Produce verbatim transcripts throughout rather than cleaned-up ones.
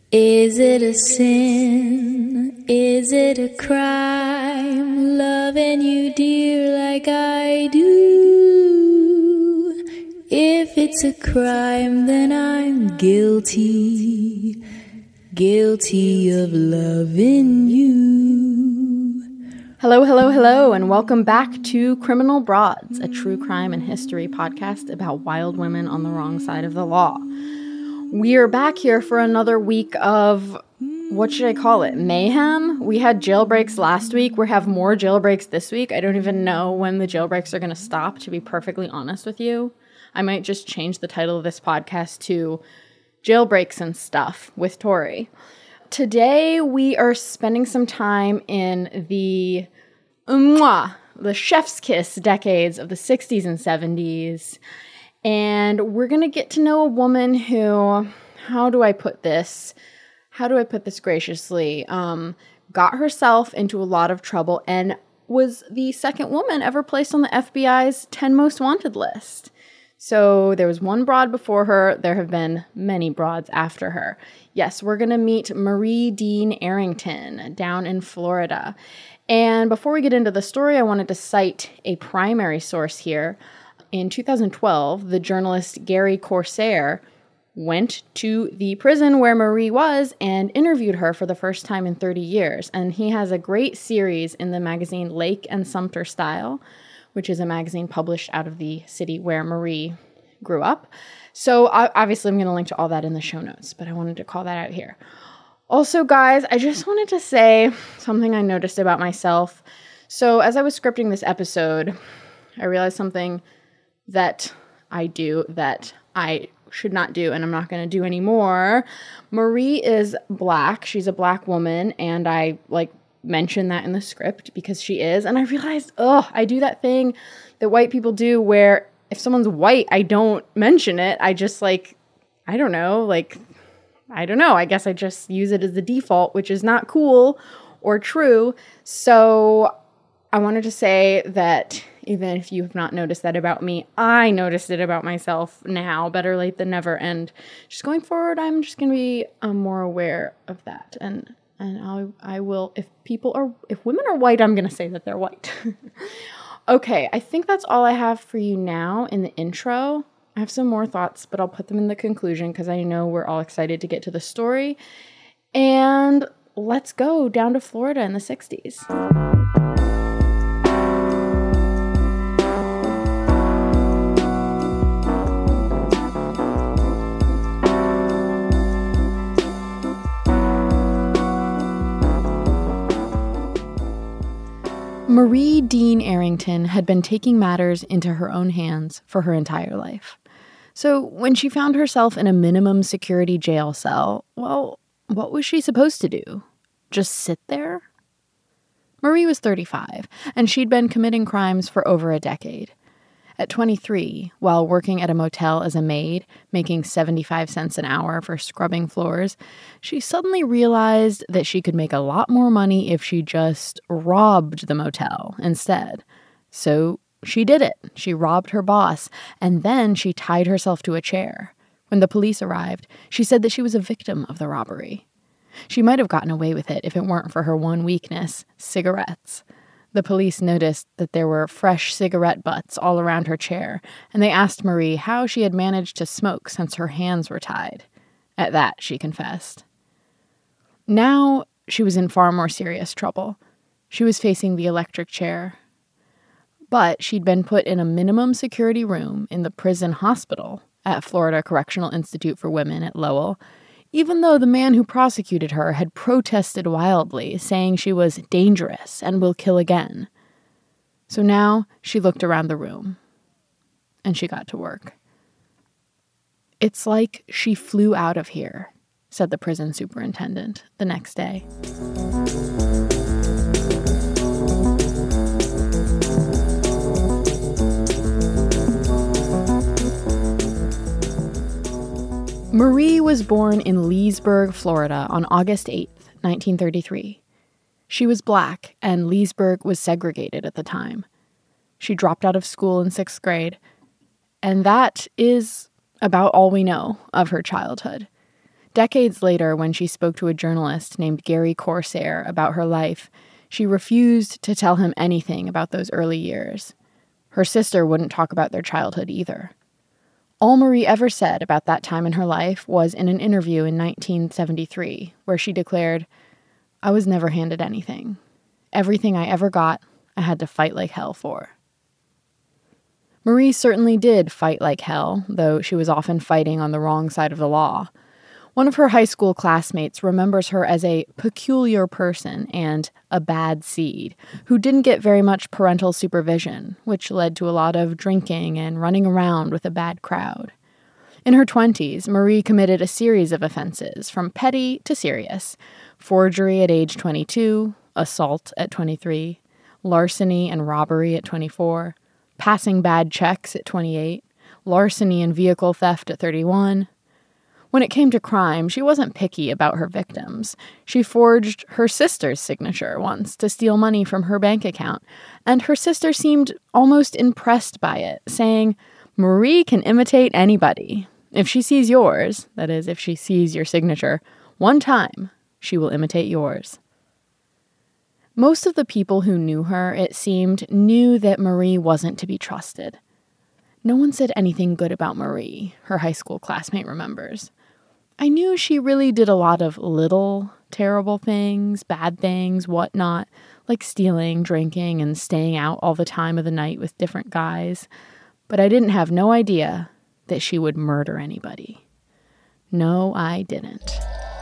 Is it a sin? Is it a crime? Loving you, dear, like I do. If it's a crime, then I'm guilty. Guilty of loving you. Hello, hello, hello, and welcome back to Criminal Broads, a true crime and history podcast about wild women on the wrong side of the law. We are back here for another week of, what should I call it, mayhem? We had jailbreaks last week. We have more jailbreaks this week. I don't even know when the jailbreaks are going to stop, to be perfectly honest with you. I might just change the title of this podcast to Jailbreaks and Stuff with Tori. Today, we are spending some time in the, mwah, the chef's kiss decades of the sixties and seventies. And we're going to get to know a woman who, how do I put this? How do I put this graciously? Um, got herself into a lot of trouble and was the second woman ever placed on the F B I's ten Most Wanted list. So there was one broad before her. There have been many broads after her. Yes, we're going to meet Marie Dean Arrington down in Florida. And before we get into the story, I wanted to cite a primary source here. In two thousand twelve, the journalist Gary Corsair went to the prison where Marie was and interviewed her for the first time in thirty years. And he has a great series in the magazine Lake and Sumter Style, which is a magazine published out of the city where Marie grew up. So obviously I'm going to link to all that in the show notes, but I wanted to call that out here. Also, guys, I just wanted to say something I noticed about myself. So as I was scripting this episode, I realized something that I do that I should not do, and I'm not going to do anymore. Marie is Black. She's a Black woman, and I, like, mentioned that in the script because she is, and I realized, oh, I do that thing that white people do where if someone's white, I don't mention it. I just, like, I don't know, like, I don't know. I guess I just use it as the default, which is not cool or true. So I wanted to say that even if you have not noticed that about me, I noticed it about myself now. Better late than never. And just going forward, I'm just going to be um, more aware of that. And and I I will, if people are, if women are white, I'm going to say that they're white. Okay, I think that's all I have for you now in the intro. I have some more thoughts, but I'll put them in the conclusion because I know we're all excited to get to the story. And let's go down to Florida in the sixties. Marie Dean Arrington had been taking matters into her own hands for her entire life. So when she found herself in a minimum security jail cell, well, what was she supposed to do? Just sit there? Marie was thirty-five, and she'd been committing crimes for over a decade. At twenty-three, while working at a motel as a maid, making seventy-five cents an hour for scrubbing floors, she suddenly realized that she could make a lot more money if she just robbed the motel instead. So she did it. She robbed her boss, and then she tied herself to a chair. When the police arrived, she said that she was a victim of the robbery. She might have gotten away with it if it weren't for her one weakness, cigarettes. The police noticed that there were fresh cigarette butts all around her chair, and they asked Marie how she had managed to smoke since her hands were tied. At that, she confessed. Now, she was in far more serious trouble. She was facing the electric chair. But she'd been put in a minimum security room in the prison hospital at Florida Correctional Institute for Women at Lowell, even though the man who prosecuted her had protested wildly, saying she was dangerous and will kill again. So now she looked around the room, and she got to work. "It's like she flew out of here," said the prison superintendent the next day. Marie was born in Leesburg, Florida on August eighth, nineteen thirty-three. She was Black, and Leesburg was segregated at the time. She dropped out of school in sixth grade, and that is about all we know of her childhood. Decades later, when she spoke to a journalist named Gary Corsair about her life, she refused to tell him anything about those early years. Her sister wouldn't talk about their childhood either. All Marie ever said about that time in her life was in an interview in nineteen seventy-three, where she declared, "I was never handed anything. Everything I ever got, I had to fight like hell for." Marie certainly did fight like hell, though she was often fighting on the wrong side of the law. One of her high school classmates remembers her as a peculiar person and a bad seed who didn't get very much parental supervision, which led to a lot of drinking and running around with a bad crowd. In her twenties, Marie committed a series of offenses, from petty to serious: forgery at age twenty-two, assault at twenty-three, larceny and robbery at twenty-four, passing bad checks at twenty-eight, larceny and vehicle theft at thirty-one. When it came to crime, she wasn't picky about her victims. She forged her sister's signature once to steal money from her bank account, and her sister seemed almost impressed by it, saying, "Marie can imitate anybody. If she sees yours," that is, if she sees your signature, "one time, she will imitate yours." Most of the people who knew her, it seemed, knew that Marie wasn't to be trusted. No one said anything good about Marie, her high school classmate remembers. "I knew she really did a lot of little terrible things, bad things, whatnot, like stealing, drinking, and staying out all the time of the night with different guys. But I didn't have no idea that she would murder anybody. No, I didn't."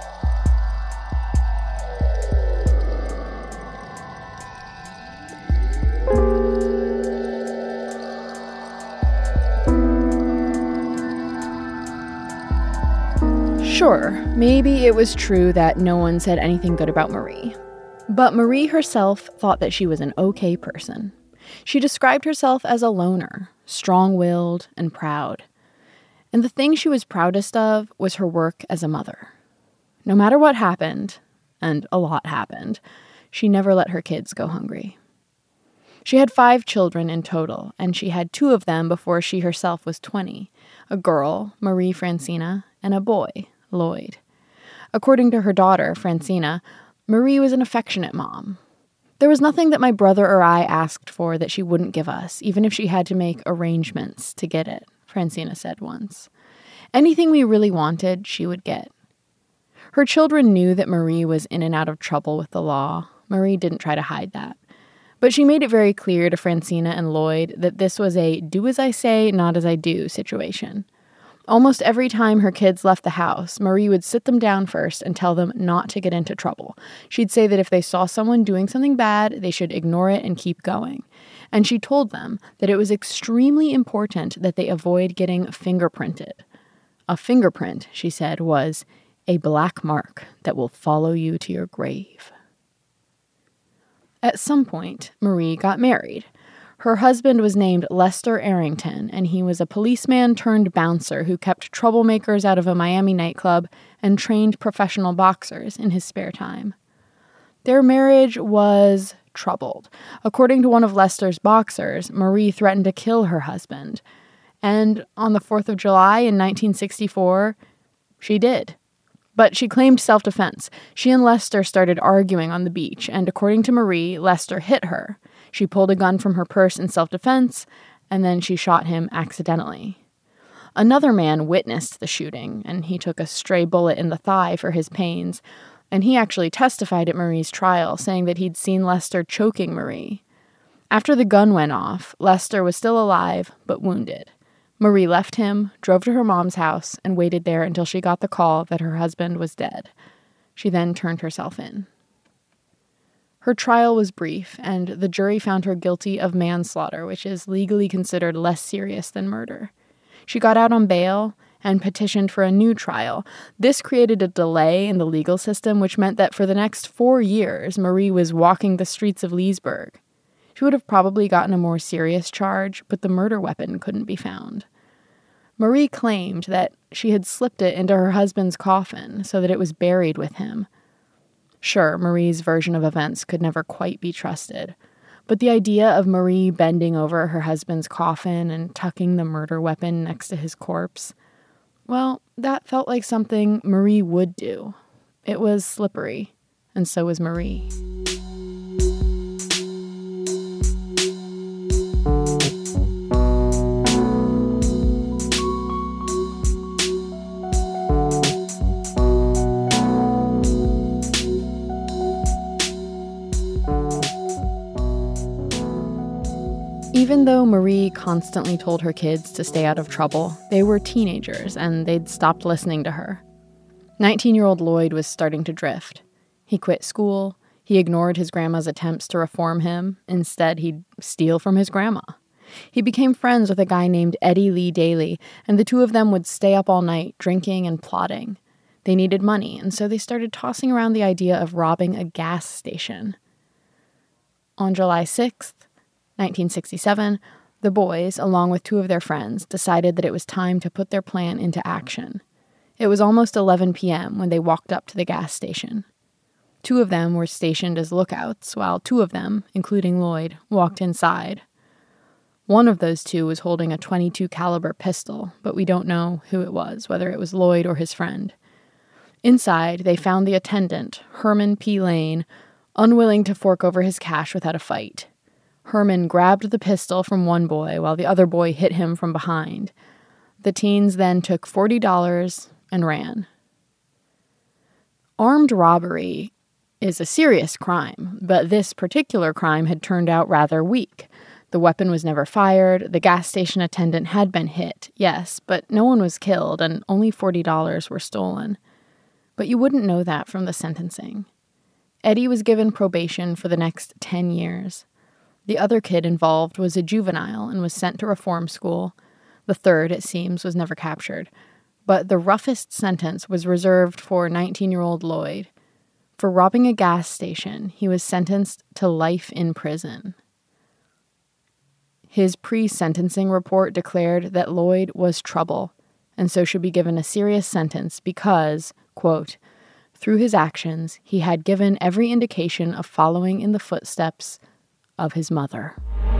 Sure, maybe it was true that no one said anything good about Marie. But Marie herself thought that she was an okay person. She described herself as a loner, strong-willed, and proud. And the thing she was proudest of was her work as a mother. No matter what happened, and a lot happened, she never let her kids go hungry. She had five children in total, and she had two of them before she herself was twenty, a girl, Marie Francina, and a boy, Lloyd. According to her daughter, Francina, Marie was an affectionate mom. "There was nothing that my brother or I asked for that she wouldn't give us, even if she had to make arrangements to get it," Francina said once. "Anything we really wanted, she would get." Her children knew that Marie was in and out of trouble with the law. Marie didn't try to hide that. But she made it very clear to Francina and Lloyd that this was a do as I say, not as I do situation. Almost every time her kids left the house, Marie would sit them down first and tell them not to get into trouble. She'd say that if they saw someone doing something bad, they should ignore it and keep going. And she told them that it was extremely important that they avoid getting fingerprinted. A fingerprint, she said, was a black mark that will follow you to your grave. At some point, Marie got married. Her husband was named Lester Arrington, and he was a policeman turned bouncer who kept troublemakers out of a Miami nightclub and trained professional boxers in his spare time. Their marriage was troubled. According to one of Lester's boxers, Marie threatened to kill her husband. And on the fourth of July in nineteen sixty-four, she did. But she claimed self-defense. She and Lester started arguing on the beach, and according to Marie, Lester hit her. She pulled a gun from her purse in self-defense, and then she shot him accidentally. Another man witnessed the shooting, and he took a stray bullet in the thigh for his pains, and he actually testified at Marie's trial, saying that he'd seen Lester choking Marie. After the gun went off, Lester was still alive, but wounded. Marie left him, drove to her mom's house, and waited there until she got the call that her husband was dead. She then turned herself in. Her trial was brief, and the jury found her guilty of manslaughter, which is legally considered less serious than murder. She got out on bail and petitioned for a new trial. This created a delay in the legal system, which meant that for the next four years, Marie was walking the streets of Leesburg. She would have probably gotten a more serious charge, but the murder weapon couldn't be found. Marie claimed that she had slipped it into her husband's coffin so that it was buried with him. Sure, Marie's version of events could never quite be trusted, but the idea of Marie bending over her husband's coffin and tucking the murder weapon next to his corpse, Well, that felt like something Marie would do. It was slippery, and so was Marie. Even though Marie constantly told her kids to stay out of trouble, they were teenagers and they'd stopped listening to her. nineteen-year-old Lloyd was starting to drift. He quit school. He ignored his grandma's attempts to reform him. Instead, he'd steal from his grandma. He became friends with a guy named Eddie Lee Daly, and the two of them would stay up all night, drinking and plotting. They needed money, and so they started tossing around the idea of robbing a gas station. On July sixth, nineteen sixty-seven, the boys, along with two of their friends, decided that it was time to put their plan into action. It was almost eleven p.m. when they walked up to the gas station. Two of them were stationed as lookouts, while two of them, including Lloyd, walked inside. One of those two was holding a twenty-two caliber pistol, but we don't know who it was, whether it was Lloyd or his friend. Inside, they found the attendant, Herman P. Lane, unwilling to fork over his cash without a fight. Herman grabbed the pistol from one boy while the other boy hit him from behind. The teens then took forty dollars and ran. Armed robbery is a serious crime, but this particular crime had turned out rather weak. The weapon was never fired, the gas station attendant had been hit, yes, but no one was killed and only forty dollars were stolen. But you wouldn't know that from the sentencing. Eddie was given probation for the next ten years. The other kid involved was a juvenile and was sent to reform school. The third, it seems, was never captured. But the roughest sentence was reserved for nineteen-year-old Lloyd. For robbing a gas station, he was sentenced to life in prison. His pre-sentencing report declared that Lloyd was trouble, and so should be given a serious sentence because, quote, through his actions, he had given every indication of following in the footsteps of his mother.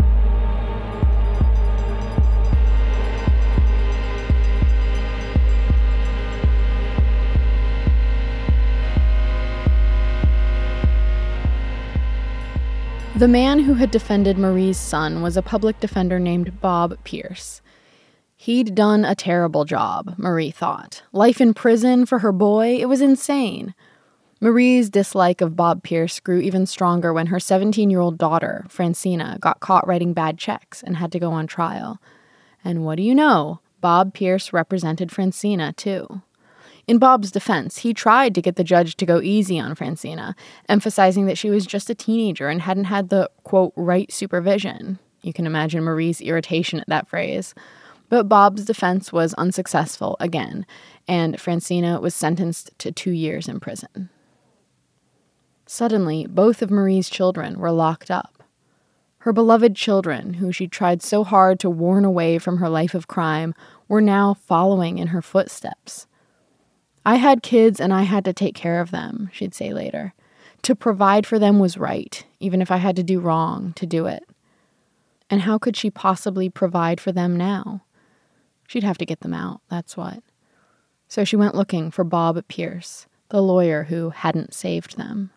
The man who had defended Marie's son was a public defender named Bob Pierce. He'd done a terrible job, Marie thought. Life in prison for her boy, it was insane. Marie's dislike of Bob Pierce grew even stronger when her seventeen-year-old daughter, Francina, got caught writing bad checks and had to go on trial. And what do you know? Bob Pierce represented Francina, too. In Bob's defense, he tried to get the judge to go easy on Francina, emphasizing that she was just a teenager and hadn't had the, quote, right supervision. You can imagine Marie's irritation at that phrase. But Bob's defense was unsuccessful again, and Francina was sentenced to two years in prison. Suddenly, both of Marie's children were locked up. Her beloved children, who she tried so hard to warn away from her life of crime, were now following in her footsteps. I had kids and I had to take care of them, she'd say later. To provide for them was right, even if I had to do wrong to do it. And how could she possibly provide for them now? She'd have to get them out, that's what. So she went looking for Bob Pierce, the lawyer who hadn't saved them.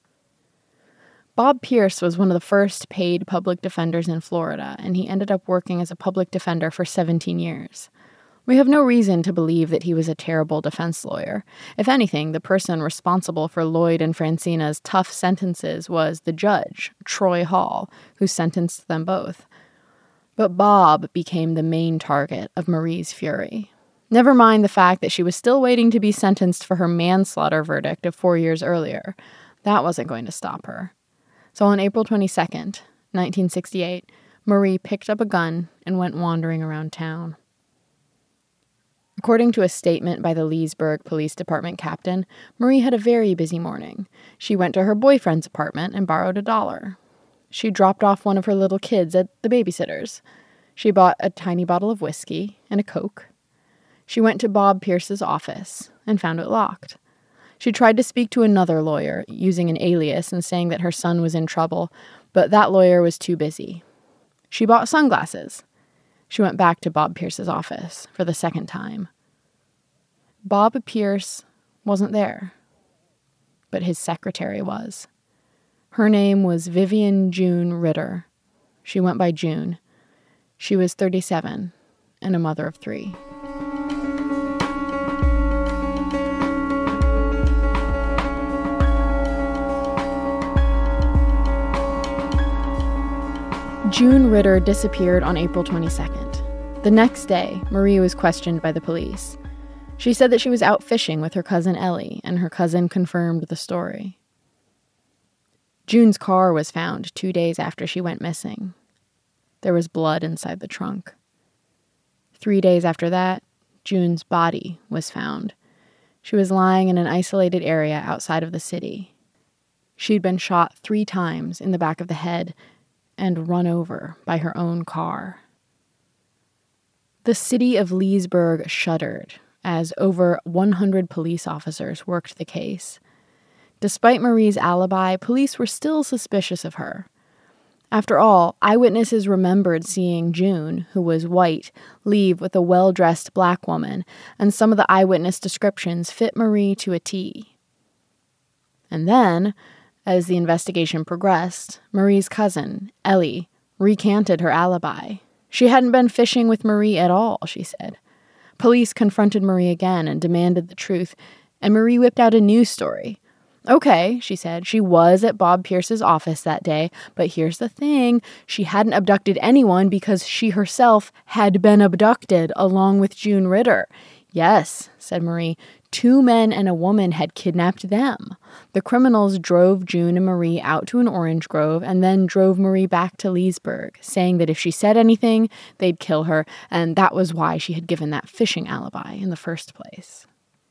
Bob Pierce was one of the first paid public defenders in Florida, and he ended up working as a public defender for seventeen years. We have no reason to believe that he was a terrible defense lawyer. If anything, the person responsible for Lloyd and Francina's tough sentences was the judge, Troy Hall, who sentenced them both. But Bob became the main target of Marie's fury. Never mind the fact that she was still waiting to be sentenced for her manslaughter verdict of four years earlier. That wasn't going to stop her. So on April twenty-second, nineteen sixty-eight, Marie picked up a gun and went wandering around town. According to a statement by the Leesburg Police Department captain, Marie had a very busy morning. She went to her boyfriend's apartment and borrowed a dollar. She dropped off one of her little kids at the babysitter's. She bought a tiny bottle of whiskey and a Coke. She went to Bob Pierce's office and found it locked. She tried to speak to another lawyer, using an alias and saying that her son was in trouble, but that lawyer was too busy. She bought sunglasses. She went back to Bob Pierce's office for the second time. Bob Pierce wasn't there, but his secretary was. Her name was Vivian June Ritter. She went by June. She was thirty-seven and a mother of three. June Ritter disappeared on April twenty-second. The next day, Marie was questioned by the police. She said that she was out fishing with her cousin Ellie, and her cousin confirmed the story. June's car was found two days after she went missing. There was blood inside the trunk. Three days after that, June's body was found. She was lying in an isolated area outside of the city. She'd been shot three times in the back of the head and run over by her own car. The city of Leesburg shuddered as over one hundred police officers worked the case. Despite Marie's alibi, police were still suspicious of her. After all, eyewitnesses remembered seeing June, who was white, leave with a well-dressed black woman, and some of the eyewitness descriptions fit Marie to a T. And then, as the investigation progressed, Marie's cousin, Ellie, recanted her alibi. She hadn't been fishing with Marie at all, she said. Police confronted Marie again and demanded the truth, and Marie whipped out a news story. Okay, she said, she was at Bob Pierce's office that day, but here's the thing, she hadn't abducted anyone because she herself had been abducted along with June Ritter. Yes, said Marie, two men and a woman had kidnapped them. The criminals drove June and Marie out to an orange grove and then drove Marie back to Leesburg, saying that if she said anything, they'd kill her, and that was why she had given that fishing alibi in the first place.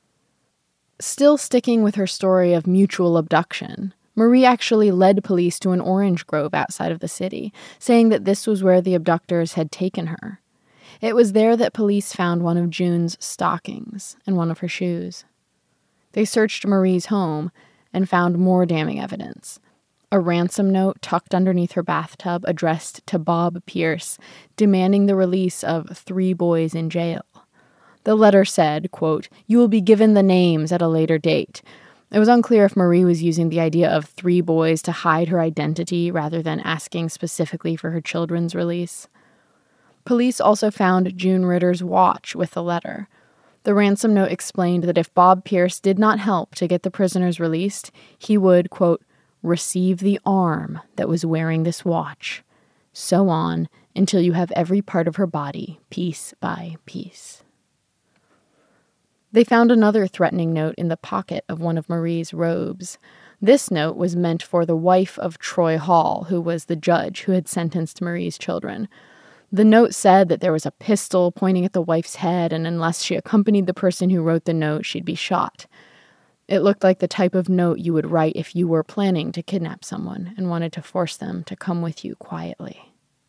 Still sticking with her story of mutual abduction, Marie actually led police to an orange grove outside of the city, saying that this was where the abductors had taken her. It was there that police found one of June's stockings and one of her shoes. They searched Marie's home and found more damning evidence. A ransom note tucked underneath her bathtub addressed to Bob Pierce, demanding the release of three boys in jail. The letter said, quote, "You will be given the names at a later date." It was unclear if Marie was using the idea of three boys to hide her identity rather than asking specifically for her children's release. Police also found June Ritter's watch with the letter. The ransom note explained that if Bob Pierce did not help to get the prisoners released, he would, quote, "receive the arm that was wearing this watch. So on until you have every part of her body, piece by piece." They found another threatening note in the pocket of one of Marie's robes. This note was meant for the wife of Troy Hall, who was the judge who had sentenced Marie's children. The note said that there was a pistol pointing at the wife's head, and unless she accompanied the person who wrote the note, she'd be shot. It looked like the type of note you would write if you were planning to kidnap someone and wanted to force them to come with you quietly.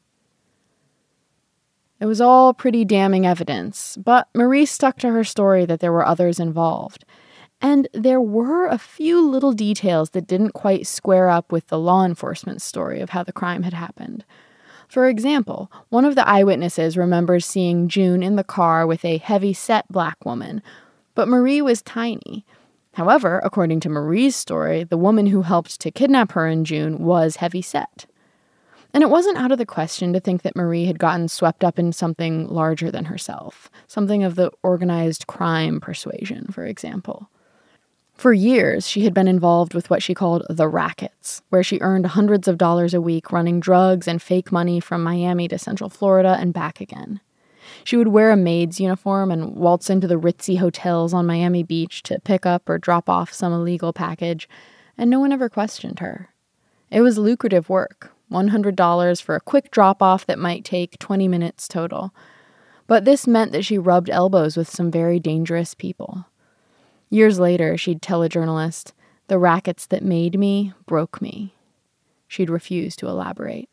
It was all pretty damning evidence, but Marie stuck to her story that there were others involved. And there were a few little details that didn't quite square up with the law enforcement's story of how the crime had happened. For example, one of the eyewitnesses remembers seeing June in the car with a heavy-set black woman, but Marie was tiny. However, according to Marie's story, the woman who helped to kidnap her and June was heavy-set. And it wasn't out of the question to think that Marie had gotten swept up in something larger than herself, something of the organized crime persuasion, for example. For years, she had been involved with what she called the rackets, where she earned hundreds of dollars a week running drugs and fake money from Miami to Central Florida and back again. She would wear a maid's uniform and waltz into the ritzy hotels on Miami Beach to pick up or drop off some illegal package, and no one ever questioned her. It was lucrative work, one hundred dollars for a quick drop-off that might take twenty minutes total. But this meant that she rubbed elbows with some very dangerous people. Years later, she'd tell a journalist, "The rackets that made me broke me." She'd refuse to elaborate.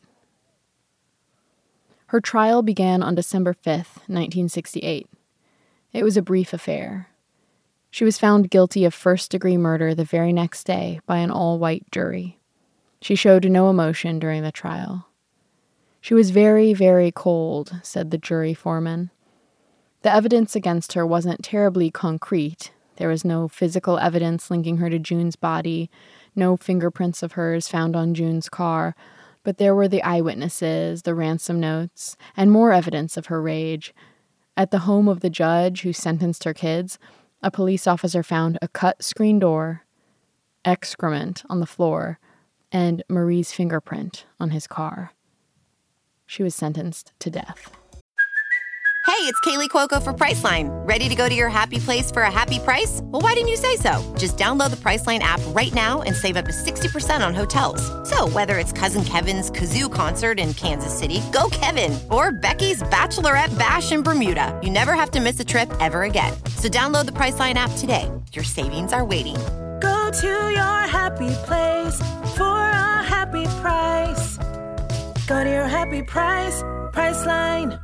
Her trial began on December fifth, nineteen sixty-eight. It was a brief affair. She was found guilty of first-degree murder the very next day by an all-white jury. She showed no emotion during the trial. She was very, very cold, said the jury foreman. The evidence against her wasn't terribly concrete. There was no physical evidence linking her to June's body, no fingerprints of hers found on June's car, but there were the eyewitnesses, the ransom notes, and more evidence of her rage. At the home of the judge who sentenced her kids, a police officer found a cut screen door, excrement on the floor, and Marie's fingerprint on his car. She was sentenced to death. Hey, it's Kaylee Cuoco for Priceline. Ready to go to your happy place for a happy price? Well, why didn't you say so? Just download the Priceline app right now and save up to sixty percent on hotels. So whether it's Cousin Kevin's Kazoo Concert in Kansas City, go Kevin, or Becky's Bachelorette Bash in Bermuda, you never have to miss a trip ever again. So download the Priceline app today. Your savings are waiting. Go to your happy place for a happy price. Go to your happy price, Priceline.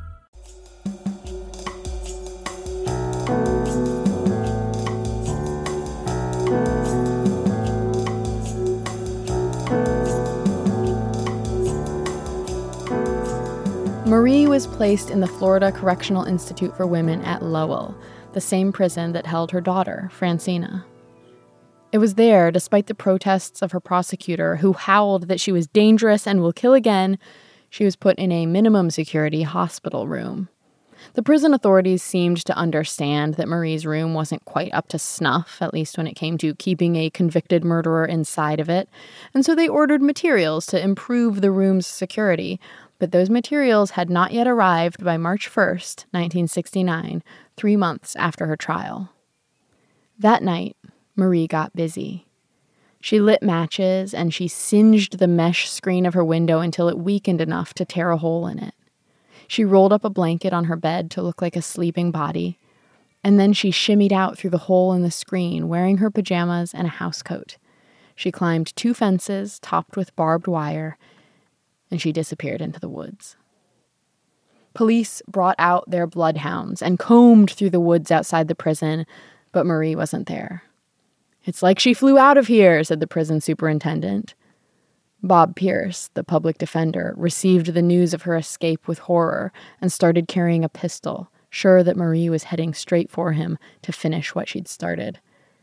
Marie was placed in the Florida Correctional Institute for Women at Lowell, the same prison that held her daughter, Francina. It was there, despite the protests of her prosecutor, who howled that she was dangerous and will kill again, she was put in a minimum security hospital room. The prison authorities seemed to understand that Marie's room wasn't quite up to snuff, at least when it came to keeping a convicted murderer inside of it, and so they ordered materials to improve the room's security. But those materials had not yet arrived by March first, nineteen sixty-nine, three months after her trial. That night, Marie got busy. She lit matches and she singed the mesh screen of her window until it weakened enough to tear a hole in it. She rolled up a blanket on her bed to look like a sleeping body, and then she shimmied out through the hole in the screen, wearing her pajamas and a housecoat. She climbed two fences topped with barbed wire, and she disappeared into the woods. Police brought out their bloodhounds and combed through the woods outside the prison, but Marie wasn't there. "It's like she flew out of here," said the prison superintendent. Bob Pierce, the public defender, received the news of her escape with horror and started carrying a pistol, sure that Marie was heading straight for him to finish what she'd started.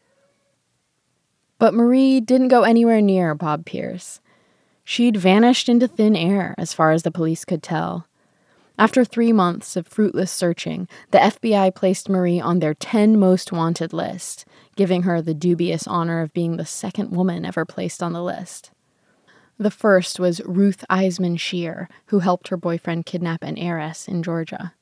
But Marie didn't go anywhere near Bob Pierce. She'd vanished into thin air, as far as the police could tell. After three months of fruitless searching, the F B I placed Marie on their ten most wanted list, giving her the dubious honor of being the second woman ever placed on the list. The first was Ruth Eisman Shear, who helped her boyfriend kidnap an heiress in Georgia.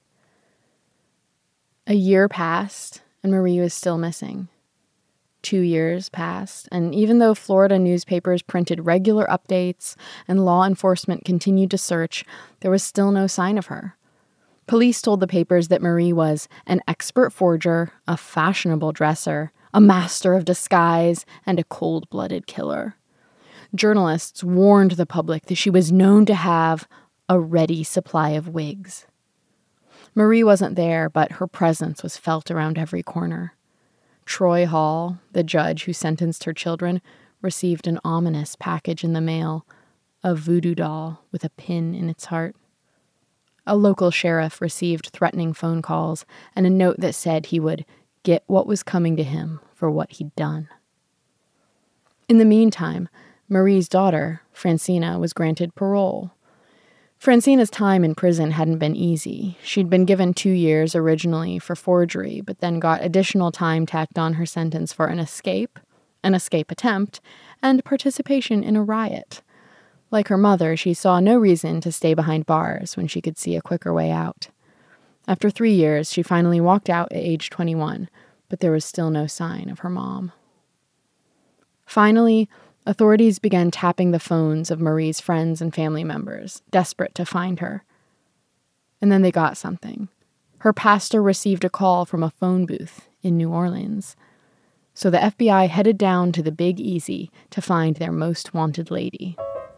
A year passed, and Marie was still missing. Two years passed, and even though Florida newspapers printed regular updates and law enforcement continued to search, there was still no sign of her. Police told the papers that Marie was an expert forger, a fashionable dresser, a master of disguise, and a cold-blooded killer. Journalists warned the public that she was known to have a ready supply of wigs. Marie wasn't there, but her presence was felt around every corner. Troy Hall, the judge who sentenced her children, received an ominous package in the mail, a voodoo doll with a pin in its heart. A local sheriff received threatening phone calls and a note that said he would get what was coming to him for what he'd done. In the meantime, Marie's daughter, Francina, was granted parole. Francina's time in prison hadn't been easy. She'd been given two years originally for forgery, but then got additional time tacked on her sentence for an escape, an escape attempt, and participation in a riot. Like her mother, she saw no reason to stay behind bars when she could see a quicker way out. After three years, she finally walked out at age twenty-one, but there was still no sign of her mom. Finally, authorities began tapping the phones of Marie's friends and family members, desperate to find her. And then they got something. Her pastor received a call from a phone booth in New Orleans. So the F B I headed down to the Big Easy to find their most wanted lady.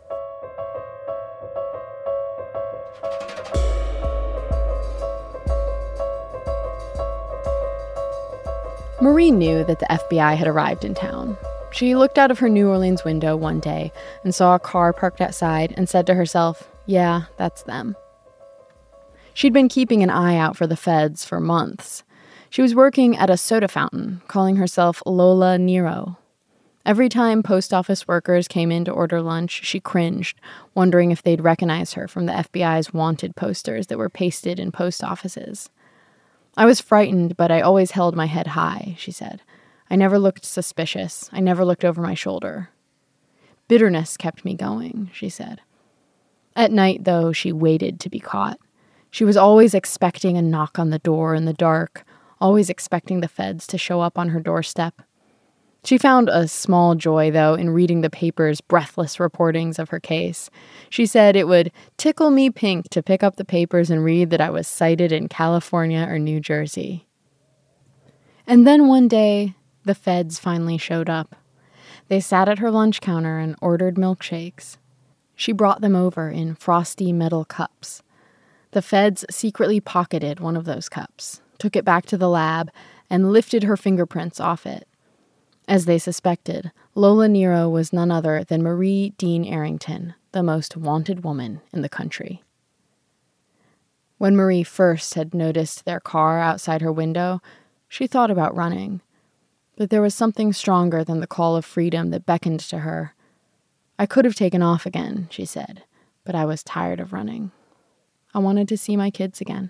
Marie knew that the F B I had arrived in town. She looked out of her New Orleans window one day and saw a car parked outside and said to herself, "Yeah, that's them." She'd been keeping an eye out for the feds for months. She was working at a soda fountain, calling herself Lola Nero. Every time post office workers came in to order lunch, she cringed, wondering if they'd recognize her from the F B I's wanted posters that were pasted in post offices. I was frightened, but I always held my head high, she said. I never looked suspicious. I never looked over my shoulder. Bitterness kept me going, she said. At night, though, she waited to be caught. She was always expecting a knock on the door in the dark, always expecting the feds to show up on her doorstep. She found a small joy, though, in reading the paper's breathless reportings of her case. She said it would tickle me pink to pick up the papers and read that I was cited in California or New Jersey. And then one day, the feds finally showed up. They sat at her lunch counter and ordered milkshakes. She brought them over in frosty metal cups. The feds secretly pocketed one of those cups, took it back to the lab, and lifted her fingerprints off it. As they suspected, Lola Nero was none other than Marie Dean Arrington, the most wanted woman in the country. When Marie first had noticed their car outside her window, she thought about running. But there was something stronger than the call of freedom that beckoned to her. I could have taken off again, she said, but I was tired of running. I wanted to see my kids again.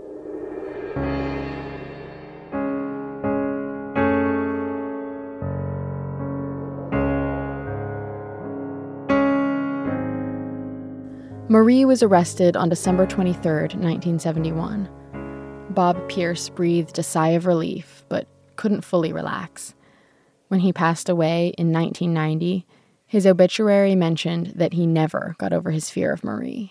Marie was arrested on December twenty-third, nineteen seventy-one. Bob Pierce breathed a sigh of relief, but couldn't fully relax. When he passed away in nineteen ninety, his obituary mentioned that he never got over his fear of Marie.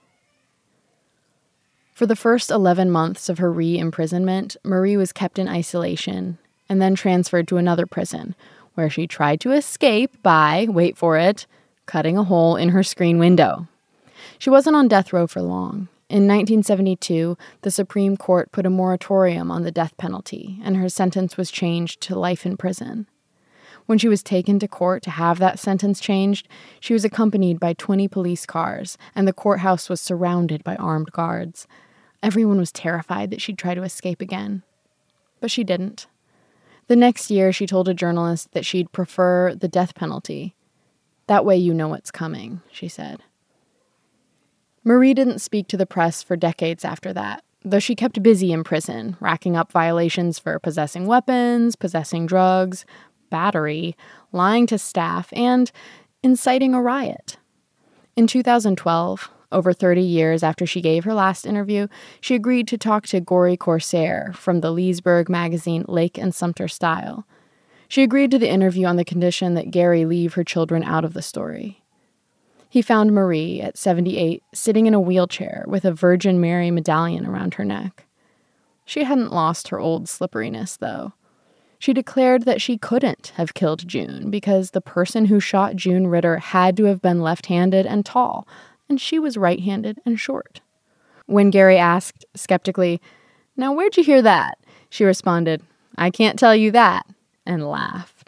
For the first eleven months of her re-imprisonment, Marie was kept in isolation and then transferred to another prison, where she tried to escape by, wait for it, cutting a hole in her screen window. She wasn't on death row for long. In nineteen seventy-two, the Supreme Court put a moratorium on the death penalty, and her sentence was changed to life in prison. When she was taken to court to have that sentence changed, she was accompanied by twenty police cars, and the courthouse was surrounded by armed guards. Everyone was terrified that she'd try to escape again. But she didn't. The next year, she told a journalist that she'd prefer the death penalty. That way you know what's coming, she said. Marie didn't speak to the press for decades after that, though she kept busy in prison, racking up violations for possessing weapons, possessing drugs, battery, lying to staff, and inciting a riot. In two thousand twelve, over thirty years after she gave her last interview, she agreed to talk to Gori Corsair from the Leesburg magazine Lake and Sumter Style. She agreed to the interview on the condition that Gary leave her children out of the story. He found Marie, at seventy-eight, sitting in a wheelchair with a Virgin Mary medallion around her neck. She hadn't lost her old slipperiness, though. She declared that she couldn't have killed June because the person who shot June Ritter had to have been left-handed and tall, and she was right-handed and short. When Gary asked, skeptically, "Now where'd you hear that?" she responded, "I can't tell you that," and laughed.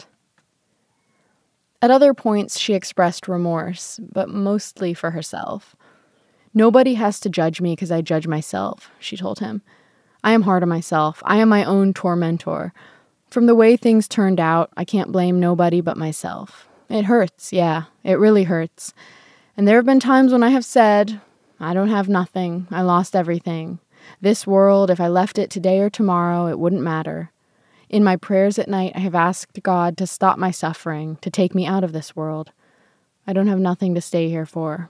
At other points, she expressed remorse, but mostly for herself. "Nobody has to judge me because I judge myself," she told him. "I am hard on myself. I am my own tormentor. From the way things turned out, I can't blame nobody but myself. It hurts, yeah, it really hurts. And there have been times when I have said, I don't have nothing, I lost everything. This world, if I left it today or tomorrow, it wouldn't matter. In my prayers at night, I have asked God to stop my suffering, to take me out of this world. I don't have nothing to stay here for."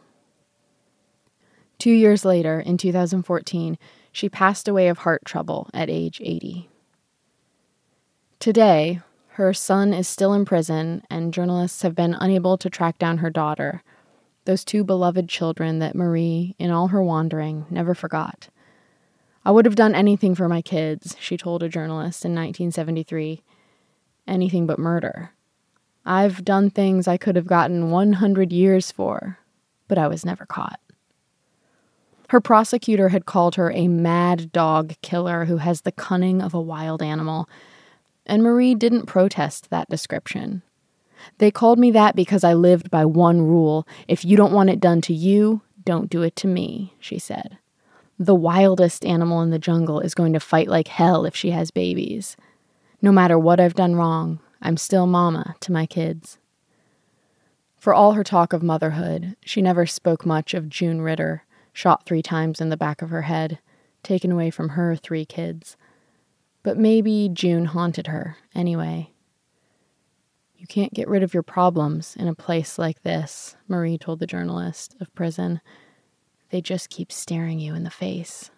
Two years later, in two thousand fourteen, she passed away of heart trouble at age eighty. Today, her son is still in prison, and journalists have been unable to track down her daughter, those two beloved children that Marie, in all her wandering, never forgot. "I would have done anything for my kids," she told a journalist in nineteen seventy-three. "Anything but murder. I've done things I could have gotten one hundred years for, but I was never caught." Her prosecutor had called her a mad dog killer who has the cunning of a wild animal, and Marie didn't protest that description. "They called me that because I lived by one rule. If you don't want it done to you, don't do it to me," she said. The wildest animal in the jungle is going to fight like hell if she has babies. No matter what I've done wrong, I'm still mama to my kids. For all her talk of motherhood, she never spoke much of June Ritter, shot three times in the back of her head, taken away from her three kids. But maybe June haunted her anyway. You can't get rid of your problems in a place like this, Marie told the journalist of prison. They just keep staring you in the face.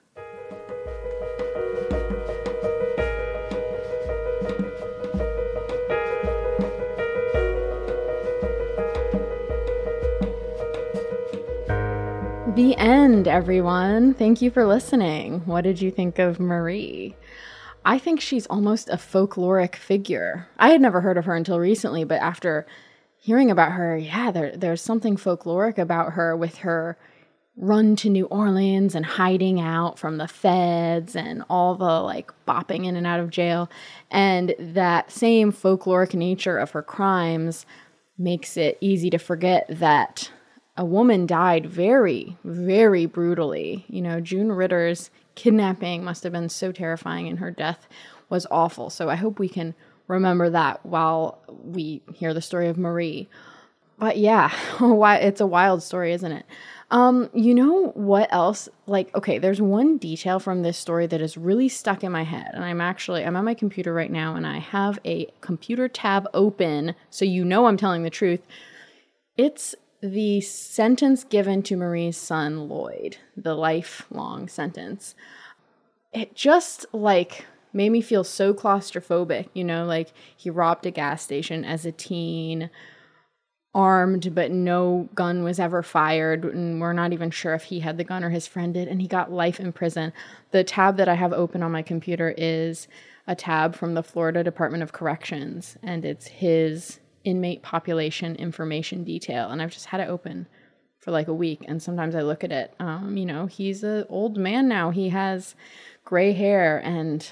The end, everyone. Thank you for listening. What did you think of Marie? I think she's almost a folkloric figure. I had never heard of her until recently, but after hearing about her, yeah, there, there's something folkloric about her with her run to New Orleans and hiding out from the feds and all the like bopping in and out of jail. And that same folkloric nature of her crimes makes it easy to forget that a woman died very, very brutally. You know, June Ritter's kidnapping must have been so terrifying and her death was awful. So I hope we can remember that while we hear the story of Marie. But yeah, it's a wild story, isn't it? Um, you know what else? Like, okay, there's one detail from this story that is really stuck in my head. And I'm actually, I'm on my computer right now and I have a computer tab open. So you know I'm telling the truth. It's the sentence given to Marie's son, Lloyd, the lifelong sentence. It just like made me feel so claustrophobic, you know, like he robbed a gas station as a teen, armed, but no gun was ever fired, and we're not even sure if he had the gun or his friend did, and he got life in prison. The tab that I have open on my computer is a tab from the Florida Department of Corrections, and it's his inmate population information detail, and I've just had it open for like a week, and sometimes I look at it. Um, you know, he's an old man now. He has gray hair, and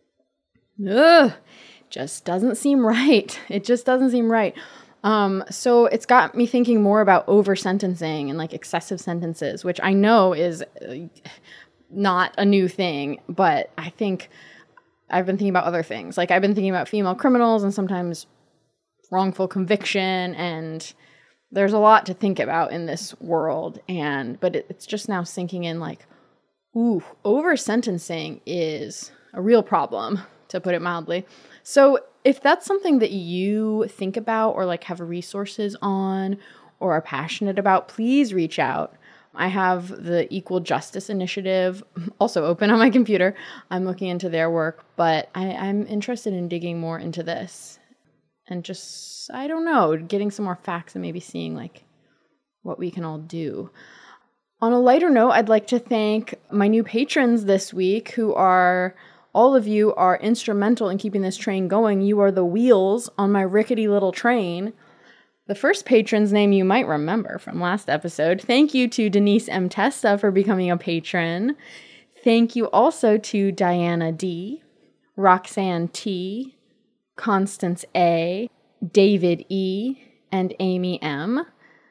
ugh, just doesn't seem right. It just doesn't seem right. Um, so it's got me thinking more about over sentencing and like excessive sentences, which I know is uh, not a new thing, but I think I've been thinking about other things. Like I've been thinking about female criminals and sometimes wrongful conviction, and there's a lot to think about in this world. And, but it, it's just now sinking in like, ooh, over sentencing is a real problem, to put it mildly. So if that's something that you think about or like have resources on or are passionate about, please reach out. I have the Equal Justice Initiative also open on my computer. I'm looking into their work, but I, I'm interested in digging more into this and just, I don't know, getting some more facts and maybe seeing like what we can all do. On a lighter note, I'd like to thank my new patrons this week who are... All of you are instrumental in keeping this train going. You are the wheels on my rickety little train. The first patron's name you might remember from last episode. Thank you to Denise M. Testa for becoming a patron. Thank you also to Diana D., Roxanne T., Constance A., David E., and Amy M.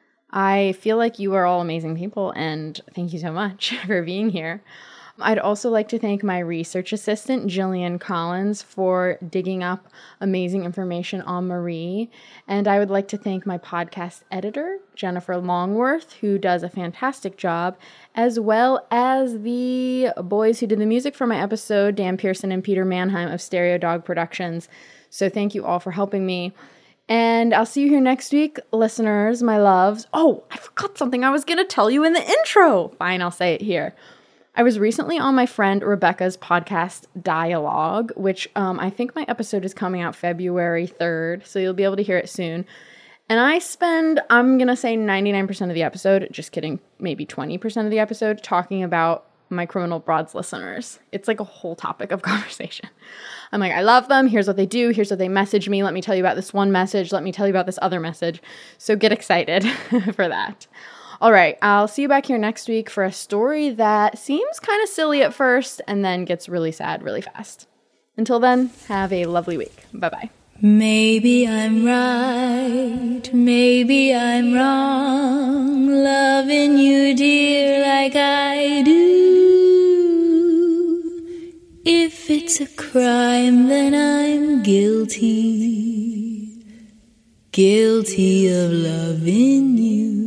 I feel like you are all amazing people, and thank you so much for being here. I'd also like to thank my research assistant, Jillian Collins, for digging up amazing information on Marie. And I would like to thank my podcast editor, Jennifer Longworth, who does a fantastic job, as well as the boys who did the music for my episode, Dan Pearson and Peter Mannheim of Stereo Dog Productions. So thank you all for helping me. And I'll see you here next week, listeners, my loves. Oh, I forgot something I was going to tell you in the intro. Fine, I'll say it here. I was recently on my friend Rebecca's podcast, Dialogue, which um, I think my episode is coming out February third, so you'll be able to hear it soon. And I spend, I'm going to say ninety-nine percent of the episode, just kidding, maybe twenty percent of the episode, talking about my Criminal Broads listeners. It's like a whole topic of conversation. I'm like, I love them. Here's what they do. Here's what they message me. Let me tell you about this one message. Let me tell you about this other message. So get excited for that. All right, I'll see you back here next week for a story that seems kind of silly at first and then gets really sad really fast. Until then, have a lovely week. Bye-bye. Maybe I'm right, maybe I'm wrong, loving you, dear, like I do. crime, then I'm guilty. Guilty of loving you.